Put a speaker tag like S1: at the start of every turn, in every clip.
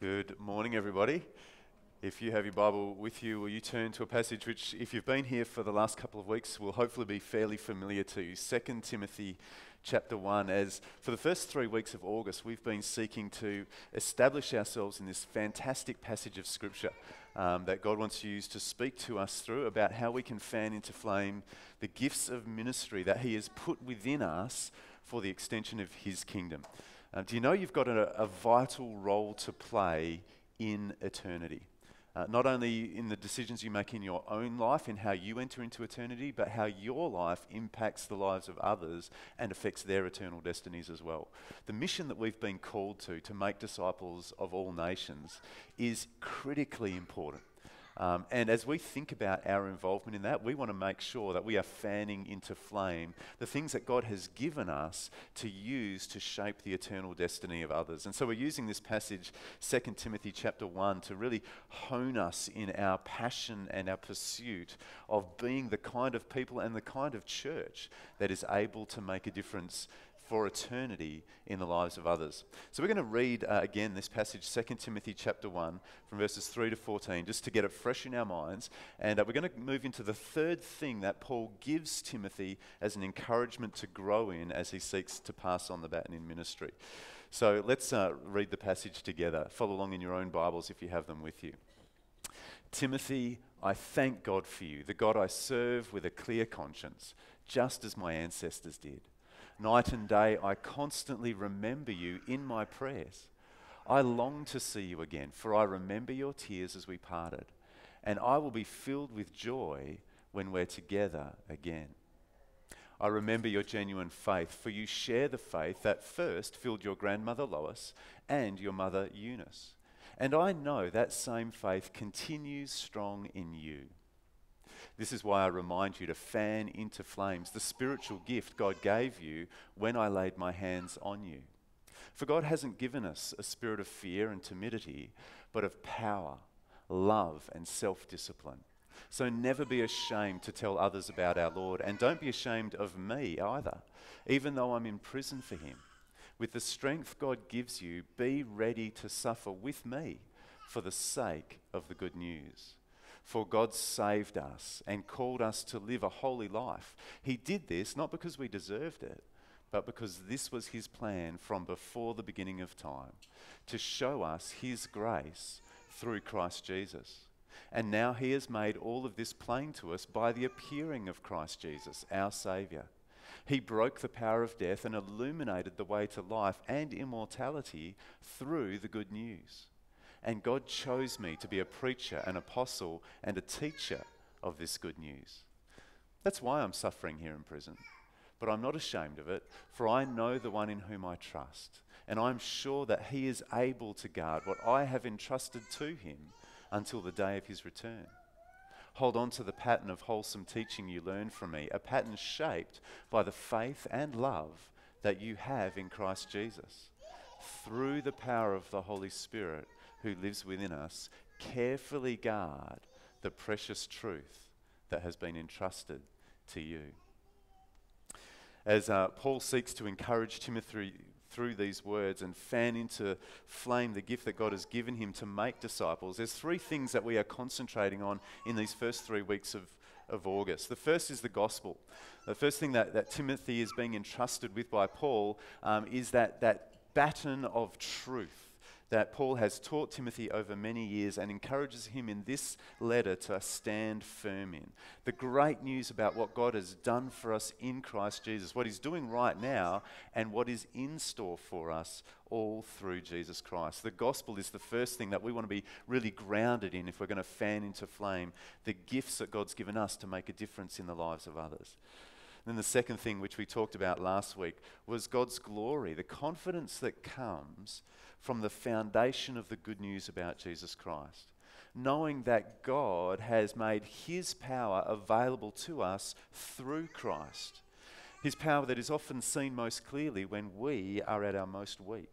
S1: Good morning, everybody. If you have your Bible with you, will you turn to a passage which, if you've been here for the last couple of weeks, will hopefully be fairly familiar to you. 2 Timothy chapter 1. As for the first 3 weeks of August, we've been seeking to establish ourselves in this fantastic passage of Scripture that God wants to use to speak to us through about how we can fan into flame the gifts of ministry that He has put within us for the extension of His kingdom. Do you know you've got a vital role to play in eternity? Not only in the decisions you make in your own life, in how you enter into eternity, but how your life impacts the lives of others and affects their eternal destinies as well. The mission that we've been called to make disciples of all nations, is critically important. And as we think about our involvement in that, we want to make sure that we are fanning into flame the things that God has given us to use to shape the eternal destiny of others. And so we're using this passage, 2 Timothy chapter 1, to really hone us in our passion and our pursuit of being the kind of people and the kind of church that is able to make a difference for eternity in the lives of others. So we're going to read again this passage, 2 Timothy chapter 1, from verses 3 to 14, just to get it fresh in our minds. And we're going to move into the third thing that Paul gives Timothy as an encouragement to grow in as he seeks to pass on the baton in ministry. So let's read the passage together. Follow along in your own Bibles if you have them with you. Timothy, I thank God for you, the God I serve with a clear conscience, just as my ancestors did. Night and day, I constantly remember you in my prayers. I long to see you again, for I remember your tears as we parted, and I will be filled with joy when we're together again. I remember your genuine faith, for you share the faith that first filled your grandmother Lois and your mother Eunice. And I know that same faith continues strong in you. This is why I remind you to fan into flames the spiritual gift God gave you when I laid my hands on you. For God hasn't given us a spirit of fear and timidity, but of power, love, and self-discipline. So never be ashamed to tell others about our Lord, and don't be ashamed of me either, even though I'm in prison for Him. With the strength God gives you, be ready to suffer with me for the sake of the good news. For God saved us and called us to live a holy life. He did this not because we deserved it, but because this was His plan from before the beginning of time, to show us His grace through Christ Jesus. And now He has made all of this plain to us by the appearing of Christ Jesus, our Saviour. He broke the power of death and illuminated the way to life and immortality through the good news. And God chose me to be a preacher, an apostle, and a teacher of this good news. That's why I'm suffering here in prison. But I'm not ashamed of it, for I know the one in whom I trust. And I'm sure that He is able to guard what I have entrusted to Him until the day of His return. Hold on to the pattern of wholesome teaching you learned from me, a pattern shaped by the faith and love that you have in Christ Jesus. Through the power of the Holy Spirit, who lives within us, carefully guard the precious truth that has been entrusted to you. As Paul seeks to encourage Timothy through these words and fan into flame the gift that God has given him to make disciples, there's 3 things that we are concentrating on in these first 3 weeks of August. The first is the gospel. The first thing that Timothy is being entrusted with by Paul is that baton of truth that Paul has taught Timothy over many years and encourages him in this letter to stand firm in. The great news about what God has done for us in Christ Jesus, what He's doing right now, and what is in store for us all through Jesus Christ. The gospel is the first thing that we want to be really grounded in if we're going to fan into flame the gifts that God's given us to make a difference in the lives of others. Then the second thing, which we talked about last week, was God's glory, the confidence that comes from the foundation of the good news about Jesus Christ. Knowing that God has made His power available to us through Christ. His power that is often seen most clearly when we are at our most weak.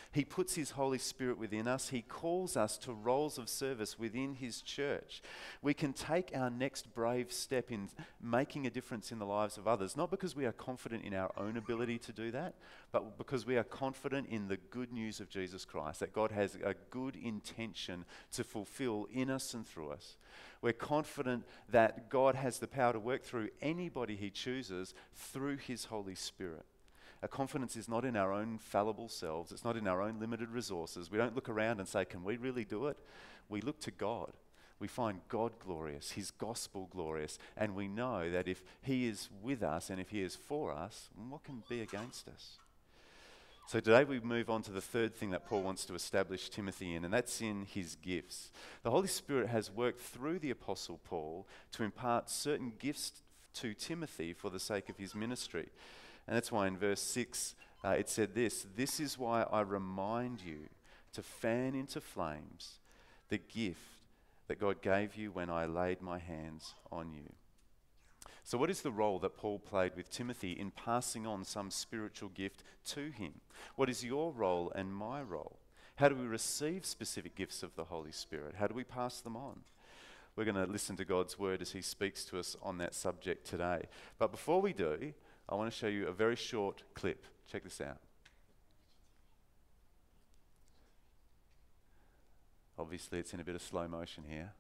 S1: He puts his Holy Spirit within us. He calls us to roles of service within his church. We can take our next brave step in making a difference in the lives of others, not because we are confident in our own ability to do that, but because we are confident in the good news of Jesus Christ, that God has a good intention to fulfill in us and through us. We're confident that God has the power to work through anybody he chooses through his Holy Spirit. Our confidence is not in our own fallible selves. It's not in our own limited resources. We don't look around and say, can we really do it? We look to God. We find God glorious, his gospel glorious, and we know that if he is with us and if he is for us, what can be against us? So today we move on to the third thing that Paul wants to establish Timothy in, and that's in his gifts. The Holy Spirit has worked through the Apostle Paul to impart certain gifts to Timothy for the sake of his ministry. And that's why in verse 6 it said this: "This is why I remind you to fan into flames the gift that God gave you when I laid my hands on you." So what is the role that Paul played with Timothy in passing on some spiritual gift to him? What is your role and my role? How do we receive specific gifts of the Holy Spirit? How do we pass them on? We're going to listen to God's word as he speaks to us on that subject today. But before we do, I want to show you a very short clip. Check this out. Obviously, it's in a bit of slow motion here.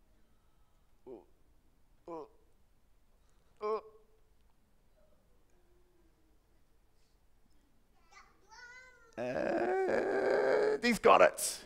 S1: And he's got it.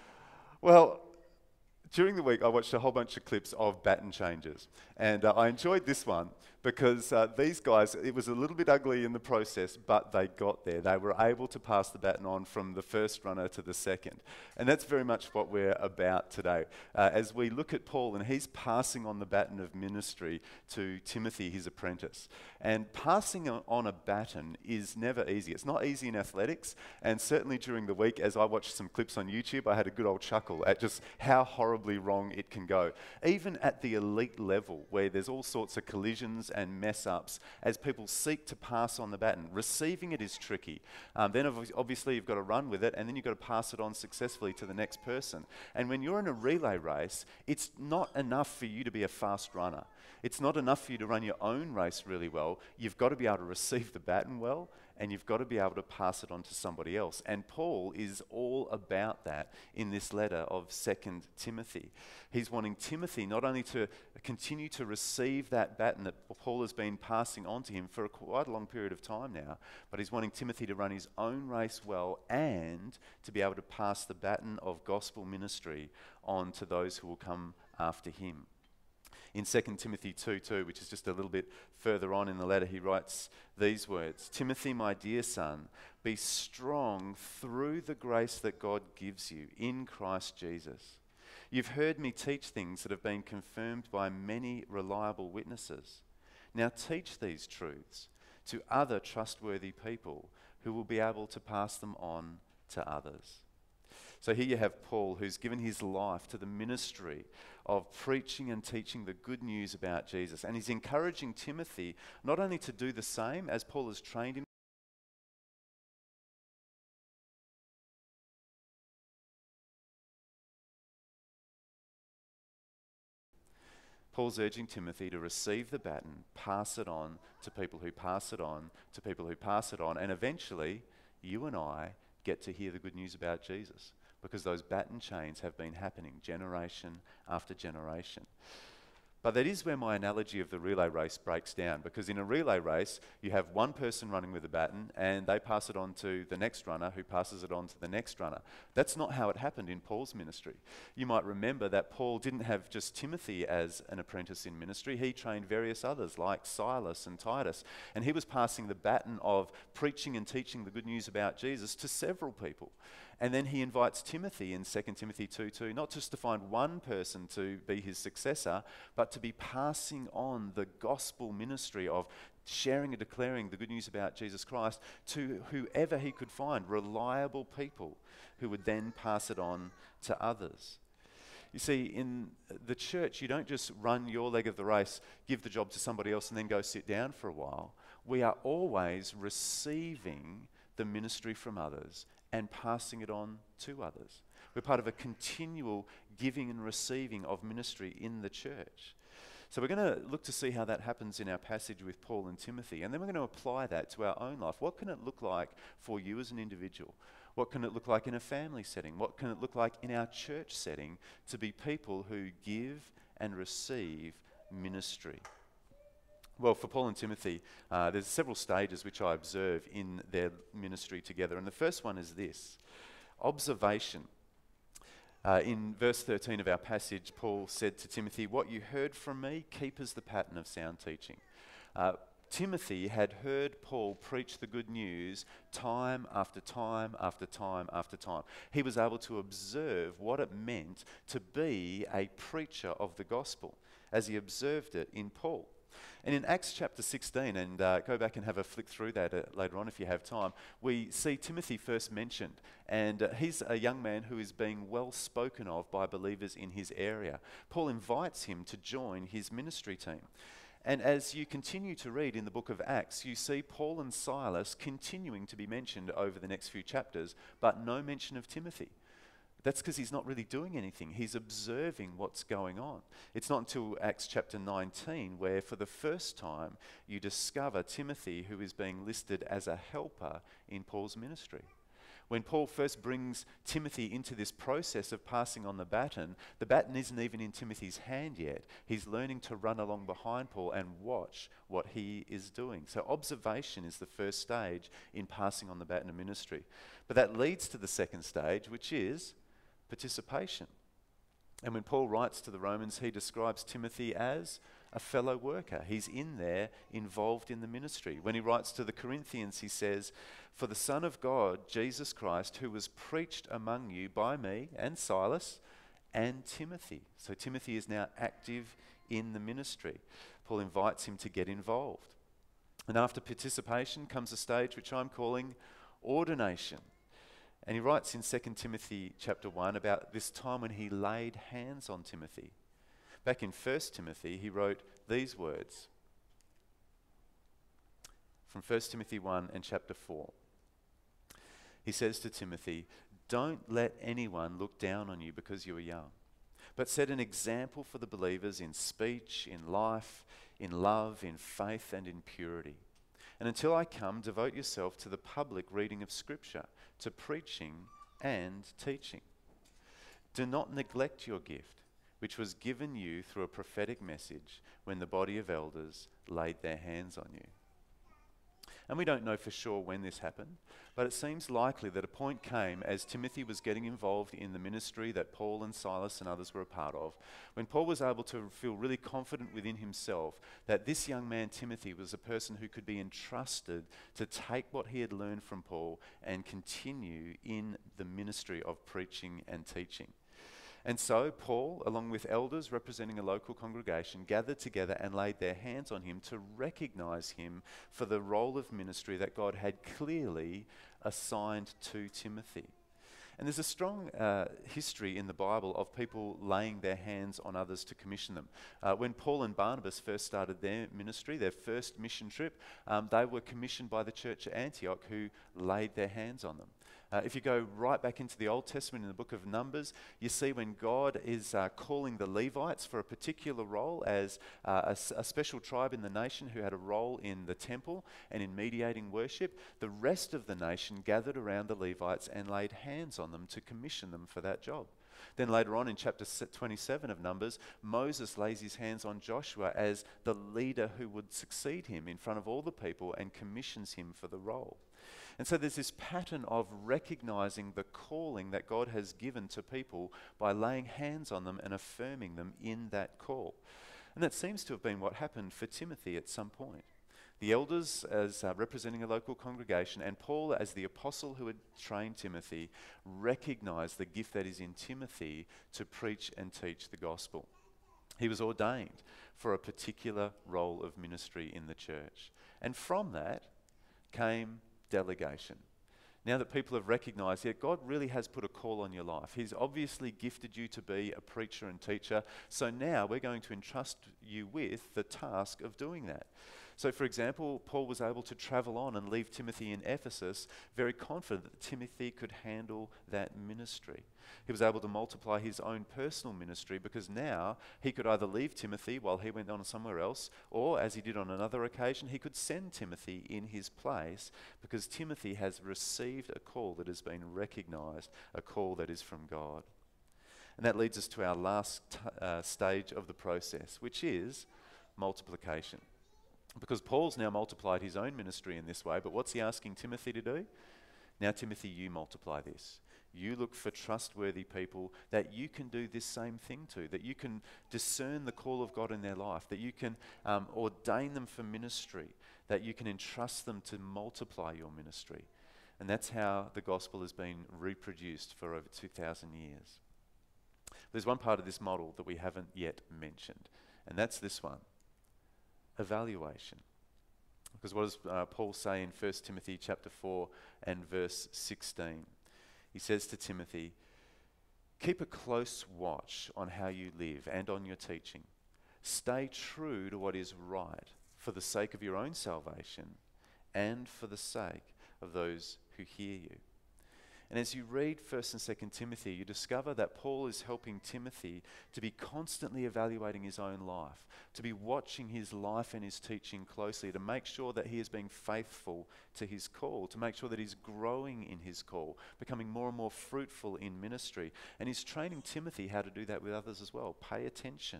S1: Well, during the week, I watched a whole bunch of clips of baton changes. And I enjoyed this one because these guys, it was a little bit ugly in the process, but they got there. They were able to pass the baton on from the first runner to the second. And that's very much what we're about today. As we look at Paul, and he's passing on the baton of ministry to Timothy, his apprentice. And passing on a baton is never easy. It's not easy in athletics. And certainly during the week, as I watched some clips on YouTube, I had a good old chuckle at just how horribly wrong it can go. Even at the elite level, where there's all sorts of collisions and mess ups, as people seek to pass on the baton, receiving it is tricky. Then obviously you've got to run with it, and then you've got to pass it on successfully to the next person. And when you're in a relay race, it's not enough for you to be a fast runner. It's not enough for you to run your own race really well. You've got to be able to receive the baton well, and you've got to be able to pass it on to somebody else. And Paul is all about that in this letter of 2 Timothy. He's wanting Timothy not only to continue to receive that baton that Paul has been passing on to him for quite a long period of time now, but he's wanting Timothy to run his own race well and to be able to pass the baton of gospel ministry on to those who will come after him. In 2 Timothy 2:2, which is just a little bit further on in the letter, he writes these words: "Timothy, my dear son, be strong through the grace that God gives you in Christ Jesus. You've heard me teach things that have been confirmed by many reliable witnesses. Now teach these truths to other trustworthy people who will be able to pass them on to others." So here you have Paul, who's given his life to the ministry of preaching and teaching the good news about Jesus. And he's encouraging Timothy not only to do the same as Paul has trained him. Paul's urging Timothy to receive the baton, pass it on to people who pass it on, to people who pass it on, and eventually you and I get to hear the good news about Jesus, because those baton chains have been happening generation after generation. But that is where my analogy of the relay race breaks down, because in a relay race, you have one person running with a baton and they pass it on to the next runner who passes it on to the next runner. That's not how it happened in Paul's ministry. You might remember that Paul didn't have just Timothy as an apprentice in ministry. He trained various others like Silas and Titus, and he was passing the baton of preaching and teaching the good news about Jesus to several people. And then he invites Timothy in 2 Timothy 2:2, not just to find one person to be his successor, but to be passing on the gospel ministry of sharing and declaring the good news about Jesus Christ to whoever he could find, reliable people who would then pass it on to others. You see, in the church, you don't just run your leg of the race, give the job to somebody else, and then go sit down for a while. We are always receiving the ministry from others and passing it on to others. We're part of a continual giving and receiving of ministry in the church. So we're going to look to see how that happens in our passage with Paul and Timothy, and then we're going to apply that to our own life. What can it look like for you as an individual? What can it look like in a family setting? What can it look like in our church setting to be people who give and receive ministry? Well, for Paul and Timothy, there's several stages which I observe in their ministry together, and the first one is this: observation. In verse 13 of our passage, Paul said to Timothy, "What you heard from me, keep as the pattern of sound teaching." Timothy had heard Paul preach the good news time after time after time after time. He was able to observe what it meant to be a preacher of the gospel as he observed it in Paul. And in Acts chapter 16, and go back and have a flick through that later on if you have time, we see Timothy first mentioned. And he's a young man who is being well spoken of by believers in his area. Paul invites him to join his ministry team. And as you continue to read in the book of Acts, you see Paul and Silas continuing to be mentioned over the next few chapters, but no mention of Timothy. That's because he's not really doing anything. He's observing what's going on. It's not until Acts chapter 19 where for the first time you discover Timothy, who is being listed as a helper in Paul's ministry. When Paul first brings Timothy into this process of passing on the baton isn't even in Timothy's hand yet. He's learning to run along behind Paul and watch what he is doing. So observation is the first stage in passing on the baton of ministry. But that leads to the second stage, which is participation. And when Paul writes to the Romans, he describes Timothy as a fellow worker. He's in there, involved in the ministry. When he writes to the Corinthians, he says, "For the Son of God, Jesus Christ, who was preached among you by me and Silas and Timothy." So Timothy is now active in the ministry. Paul invites him to get involved. And after participation comes a stage which I'm calling ordination. And he writes in 2 Timothy chapter 1 about this time when he laid hands on Timothy. Back in 1 Timothy, he wrote these words from 1 Timothy 1 and chapter 4. He says to Timothy, "Don't let anyone look down on you because you are young, but set an example for the believers in speech, in life, in love, in faith, and in purity. And until I come, devote yourself to the public reading of Scripture, to preaching and teaching. Do not neglect your gift, which was given you through a prophetic message when the body of elders laid their hands on you." And we don't know for sure when this happened, but it seems likely that a point came as Timothy was getting involved in the ministry that Paul and Silas and others were a part of, when Paul was able to feel really confident within himself that this young man Timothy was a person who could be entrusted to take what he had learned from Paul and continue in the ministry of preaching and teaching. And so Paul, along with elders representing a local congregation, gathered together and laid their hands on him to recognize him for the role of ministry that God had clearly assigned to Timothy. And there's a strong history in the Bible of people laying their hands on others to commission them. When Paul and Barnabas first started their ministry, their first mission trip, they were commissioned by the church at Antioch, who laid their hands on them. If you go right back into the Old Testament in the book of Numbers, you see when God is calling the Levites for a particular role as a special tribe in the nation who had a role in the temple and in mediating worship, the rest of the nation gathered around the Levites and laid hands on them to commission them for that job. Then later on in chapter 27 of Numbers, Moses lays his hands on Joshua as the leader who would succeed him in front of all the people and commissions him for the role. And so there's this pattern of recognizing the calling that God has given to people by laying hands on them and affirming them in that call. And that seems to have been what happened for Timothy at some point. The elders as representing a local congregation and Paul as the apostle who had trained Timothy recognized the gift that is in Timothy to preach and teach the gospel. He was ordained for a particular role of ministry in the church. And from that came delegation. Now that people have recognized that God really has put a call on your life. He's obviously gifted you to be a preacher and teacher. So now we're going to entrust you with the task of doing that. So, for example, Paul was able to travel on and leave Timothy in Ephesus, very confident that Timothy could handle that ministry. He was able to multiply his own personal ministry because now he could either leave Timothy while he went on somewhere else, or, as he did on another occasion, he could send Timothy in his place because Timothy has received a call that has been recognized, a call that is from God. And that leads us to our last stage of the process, which is multiplication. Because Paul's now multiplied his own ministry in this way, but what's he asking Timothy to do? Now, Timothy, you multiply this. You look for trustworthy people that you can do this same thing to, that you can discern the call of God in their life, that you can ordain them for ministry, that you can entrust them to multiply your ministry. And that's how the gospel has been reproduced for over 2,000 years. There's one part of this model that we haven't yet mentioned, and that's this one. Evaluation. Because what does Paul say in 1 Timothy chapter 4 and verse 16? He says to Timothy, keep a close watch on how you live and on your teaching. Stay true to what is right for the sake of your own salvation and for the sake of those who hear you. And as you read 1st and 2nd Timothy, you discover that Paul is helping Timothy to be constantly evaluating his own life, to be watching his life and his teaching closely, to make sure that he is being faithful to his call, to make sure that he's growing in his call, becoming more and more fruitful in ministry. And he's training Timothy how to do that with others as well. Pay attention.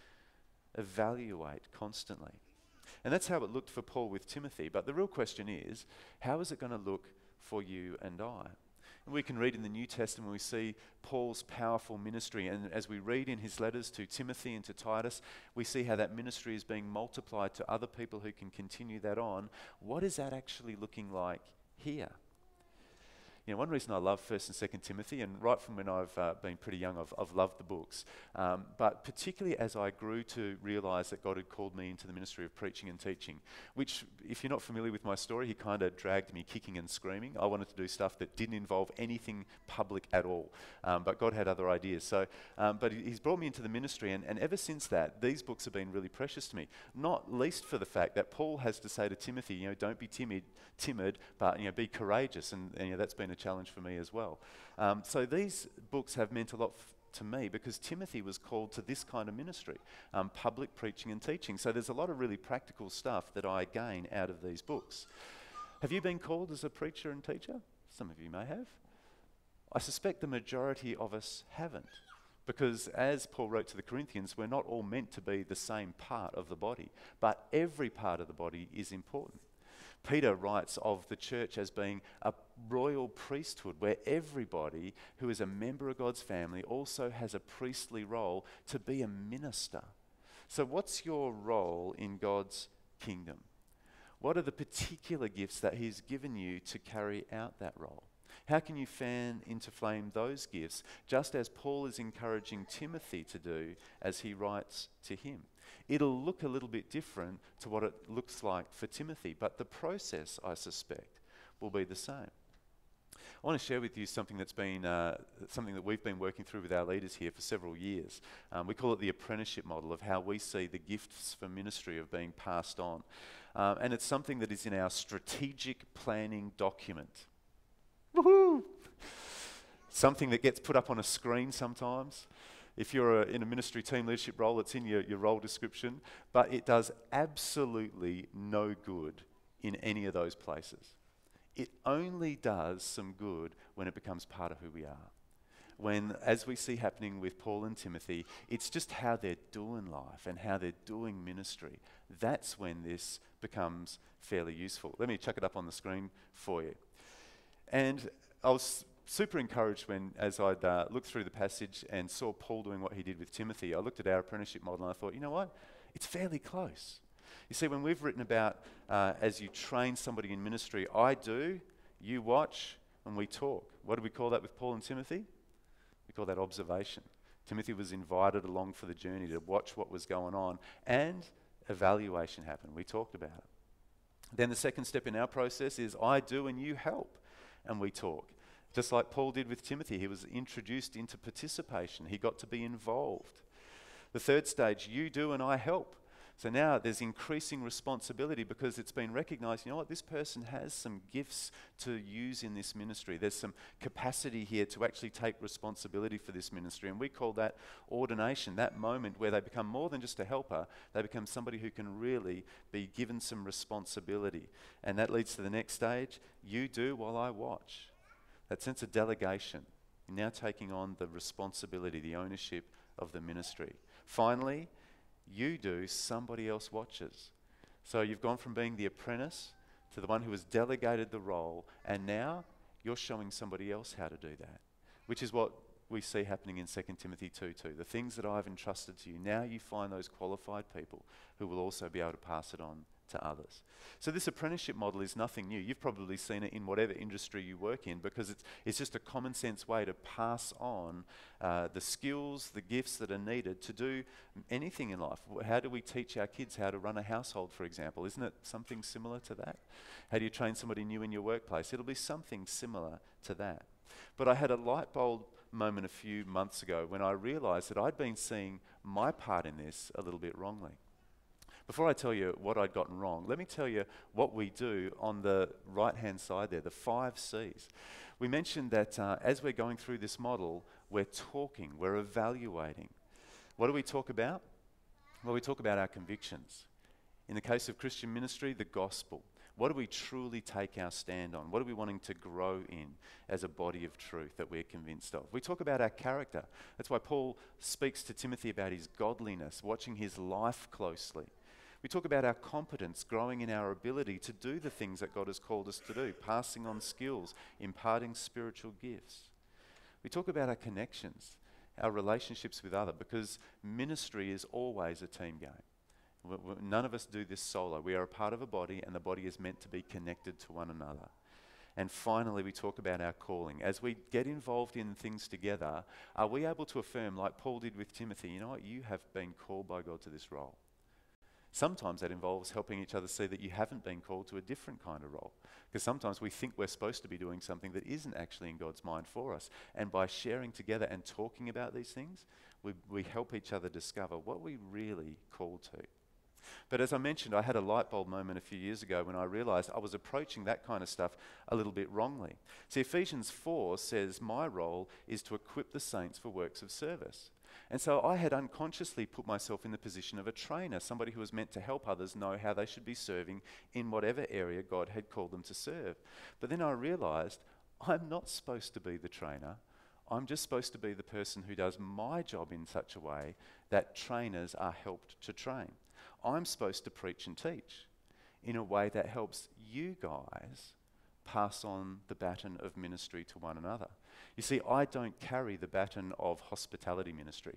S1: Evaluate constantly. And that's how it looked for Paul with Timothy. But the real question is, how is it going to look for you and I? And we can read in the New Testament, we see Paul's powerful ministry. And as we read in his letters to Timothy and to Titus, we see how that ministry is being multiplied to other people who can continue that on. What is that actually looking like here? You know, one reason I love 1st and 2nd Timothy, and right from when I've been pretty young, I've loved the books. But particularly as I grew to realise that God had called me into the ministry of preaching and teaching, which, if you're not familiar with my story, he kind of dragged me kicking and screaming. I wanted to do stuff that didn't involve anything public at all. But God had other ideas. So, but he's brought me into the ministry, and ever since that, these books have been really precious to me. Not least for the fact that Paul has to say to Timothy, you know, don't be timid, but be courageous, and that's been a challenge for me as well. So these books have meant a lot to me because Timothy was called to this kind of ministry, public preaching and teaching. So there's a lot of really practical stuff that I gain out of these books. Have you been called as a preacher and teacher? Some of you may have. I suspect the majority of us haven't. Because as Paul wrote to the Corinthians, we're not all meant to be the same part of the body, but every part of the body is important. Peter writes of the church as being a royal priesthood where everybody who is a member of God's family also has a priestly role to be a minister. So what's your role in God's kingdom? What are the particular gifts that he's given you to carry out that role? How can you fan into flame those gifts, just as Paul is encouraging Timothy to do as he writes to him? It'll look a little bit different to what it looks like for Timothy, but the process, I suspect, will be the same. I want to share with you something that's been something that we've been working through with our leaders here for several years. We call it the apprenticeship model of how we see the gifts for ministry of being passed on. And it's something that is in our strategic planning document. Woohoo! Something that gets put up on a screen sometimes. If you're in a ministry team leadership role, it's in your role description, but it does absolutely no good in any of those places. It only does some good when it becomes part of who we are. When, as we see happening with Paul and Timothy, it's just how they're doing life and how they're doing ministry. That's when this becomes fairly useful. Let me chuck it up on the screen for you. And I was super encouraged when, as I'd looked through the passage and saw Paul doing what he did with Timothy, I looked at our apprenticeship model and I thought, you know what? It's fairly close. You see, when we've written about as you train somebody in ministry, I do, you watch, and we talk. What do we call that with Paul and Timothy? We call that observation. Timothy was invited along for the journey to watch what was going on, and evaluation happened. We talked about it. Then the second step in our process is I do and you help, and we talk. Just like Paul did with Timothy, he was introduced into participation. He got to be involved. The third stage, you do and I help. So now there's increasing responsibility because it's been recognized, you know what, this person has some gifts to use in this ministry. There's some capacity here to actually take responsibility for this ministry. And we call that ordination, that moment where they become more than just a helper, they become somebody who can really be given some responsibility. And that leads to the next stage, you do while I watch. That sense of delegation, you're now taking on the responsibility, the ownership of the ministry. Finally, you do, somebody else watches. So you've gone from being the apprentice to the one who has delegated the role, and now you're showing somebody else how to do that, which is what we see happening in 2 Timothy 2:2. The things that I've entrusted to you, now you find those qualified people who will also be able to pass it on to others. So this apprenticeship model is nothing new. You've probably seen it in whatever industry you work in, because it's just a common sense way to pass on the skills, the gifts that are needed to do anything in life. How do we teach our kids how to run a household, for example? Isn't it something similar to that? How do you train somebody new in your workplace? It'll be something similar to that. But I had a light bulb moment a few months ago when I realized that I'd been seeing my part in this a little bit wrongly. Before I tell you what I'd gotten wrong, let me tell you what we do on the right-hand side there, the 5 C's. We mentioned that as we're going through this model, we're talking, we're evaluating. What do we talk about? Well, we talk about our convictions. In the case of Christian ministry, the gospel. What do we truly take our stand on? What are we wanting to grow in as a body of truth that we're convinced of? We talk about our character. That's why Paul speaks to Timothy about his godliness, watching his life closely. We talk about our competence, growing in our ability to do the things that God has called us to do, passing on skills, imparting spiritual gifts. We talk about our connections, our relationships with others, because ministry is always a team game. None of us do this solo. We are a part of a body, and the body is meant to be connected to one another. And finally, we talk about our calling. As we get involved in things together, are we able to affirm, like Paul did with Timothy, you know what, you have been called by God to this role? Sometimes that involves helping each other see that you haven't been called to a different kind of role. Because sometimes we think we're supposed to be doing something that isn't actually in God's mind for us. And by sharing together and talking about these things, we help each other discover what we really called to. But as I mentioned, I had a light bulb moment a few years ago when I realized I was approaching that kind of stuff a little bit wrongly. See, Ephesians 4 says my role is to equip the saints for works of service. And so I had unconsciously put myself in the position of a trainer, somebody who was meant to help others know how they should be serving in whatever area God had called them to serve. But then I realized I'm not supposed to be the trainer. I'm just supposed to be the person who does my job in such a way that trainers are helped to train. I'm supposed to preach and teach in a way that helps you guys pass on the baton of ministry to one another. You see, I don't carry the baton of hospitality ministry.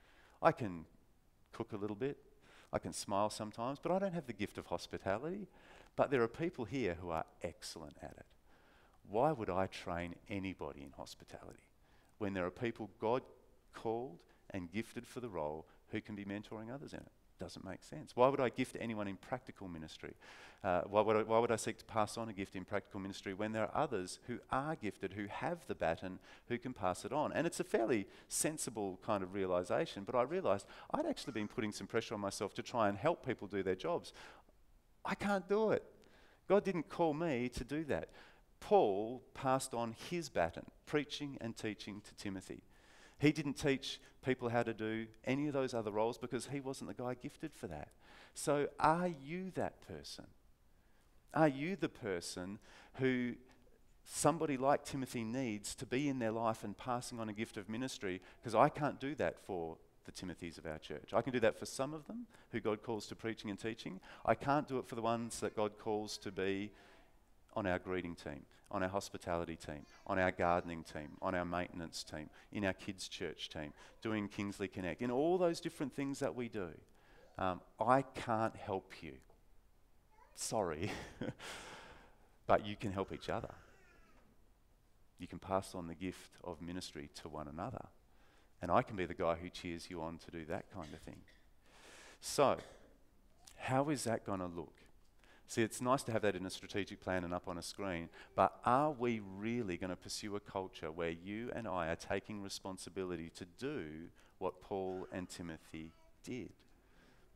S1: I can cook a little bit, I can smile sometimes, but I don't have the gift of hospitality. But there are people here who are excellent at it. Why would I train anybody in hospitality when there are people God called and gifted for the role who can be mentoring others in it? Doesn't make sense. Why would I gift anyone in practical ministry? Why would I seek to pass on a gift in practical ministry when there are others who are gifted, who have the baton, who can pass it on? And it's a fairly sensible kind of realization, but I realized I'd actually been putting some pressure on myself to try and help people do their jobs. I can't do it. God didn't call me to do that. Paul passed on his baton, preaching and teaching to Timothy. He didn't teach people how to do any of those other roles because he wasn't the guy gifted for that. So are you that person? Are you the person who somebody like Timothy needs to be in their life and passing on a gift of ministry? Because I can't do that for the Timothys of our church. I can do that for some of them who God calls to preaching and teaching. I can't do it for the ones that God calls to be on our greeting team, on our hospitality team, on our gardening team, on our maintenance team, in our kids' church team, doing Kingsley Connect, in all those different things that we do. I can't help you. Sorry. But you can help each other. You can pass on the gift of ministry to one another. And I can be the guy who cheers you on to do that kind of thing. So, how is that going to look? See, it's nice to have that in a strategic plan and up on a screen, but are we really going to pursue a culture where you and I are taking responsibility to do what Paul and Timothy did?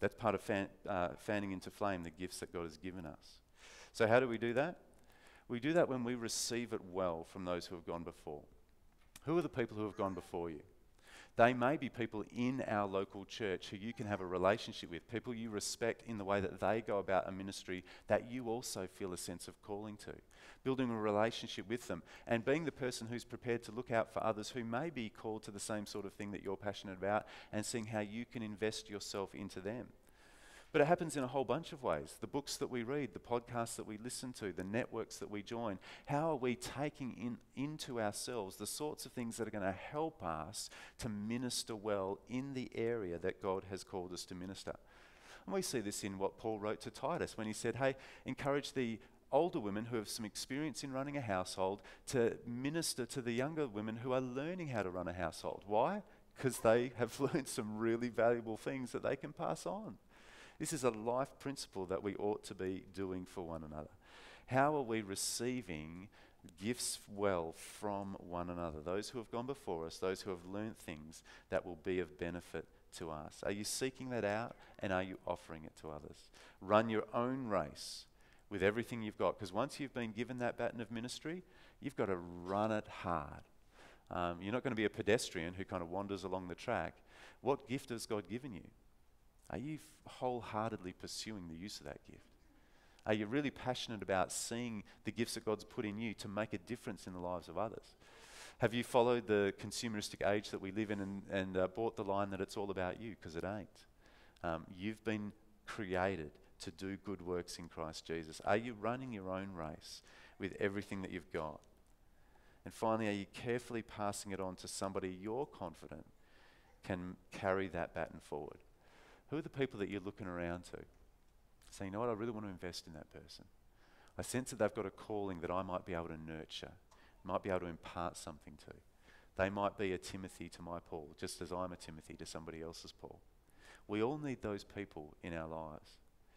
S1: That's part of fanning into flame the gifts that God has given us. So how do we do that? We do that when we receive it well from those who have gone before. Who are the people who have gone before you? They may be people in our local church who you can have a relationship with, people you respect in the way that they go about a ministry that you also feel a sense of calling to. Building a relationship with them and being the person who's prepared to look out for others who may be called to the same sort of thing that you're passionate about and seeing how you can invest yourself into them. But it happens in a whole bunch of ways. The books that we read, the podcasts that we listen to, the networks that we join. How are we taking into ourselves the sorts of things that are going to help us to minister well in the area that God has called us to minister? And we see this in what Paul wrote to Titus when he said, hey, encourage the older women who have some experience in running a household to minister to the younger women who are learning how to run a household. Why? Because they have learned some really valuable things that they can pass on. This is a life principle that we ought to be doing for one another. How are we receiving gifts well from one another? Those who have gone before us, those who have learned things that will be of benefit to us. Are you seeking that out and are you offering it to others? Run your own race with everything you've got, because once you've been given that baton of ministry, you've got to run it hard. You're not going to be a pedestrian who kind of wanders along the track. What gift has God given you? Are you wholeheartedly pursuing the use of that gift? Are you really passionate about seeing the gifts that God's put in you to make a difference in the lives of others? Have you followed the consumeristic age that we live in and bought the line that it's all about you? Because it ain't. You've been created to do good works in Christ Jesus. Are you running your own race with everything that you've got? And finally, are you carefully passing it on to somebody you're confident can carry that baton forward? Who are the people that you're looking around to? Saying, you know what, I really want to invest in that person. I sense that they've got a calling that I might be able to nurture, might be able to impart something to. They might be a Timothy to my Paul, just as I'm a Timothy to somebody else's Paul. We all need those people in our lives.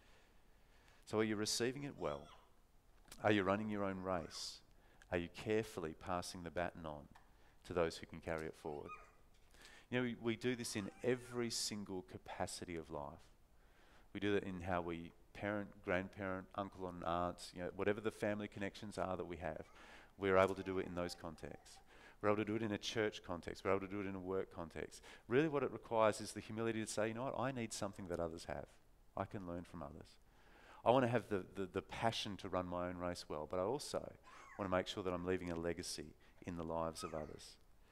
S1: So are you receiving it well? Are you running your own race? Are you carefully passing the baton on to those who can carry it forward? You know, we do this in every single capacity of life. We do that in how we parent, grandparent, uncle and aunts, you know, whatever the family connections are that we have, we're able to do it in those contexts. We're able to do it in a church context. We're able to do it in a work context. Really what it requires is the humility to say, you know what, I need something that others have. I can learn from others. I want to have the passion to run my own race well, but I also want to make sure that I'm leaving a legacy in the lives of others.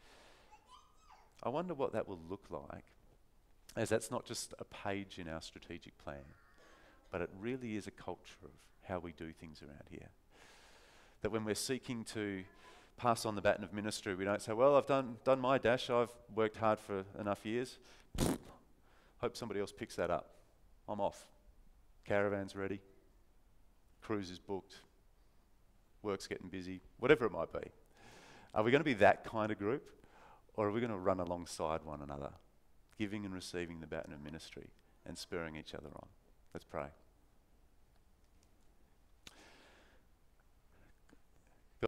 S1: I wonder what that will look like, as that's not just a page in our strategic plan, but it really is a culture of how we do things around here. That when we're seeking to pass on the baton of ministry, we don't say, well, I've done my dash, I've worked hard for enough years, hope somebody else picks that up. I'm off. Caravan's ready, cruise is booked, work's getting busy, whatever it might be. Are we going to be that kind of group? Or are we going to run alongside one another, giving and receiving the baton of ministry and spurring each other on? Let's pray.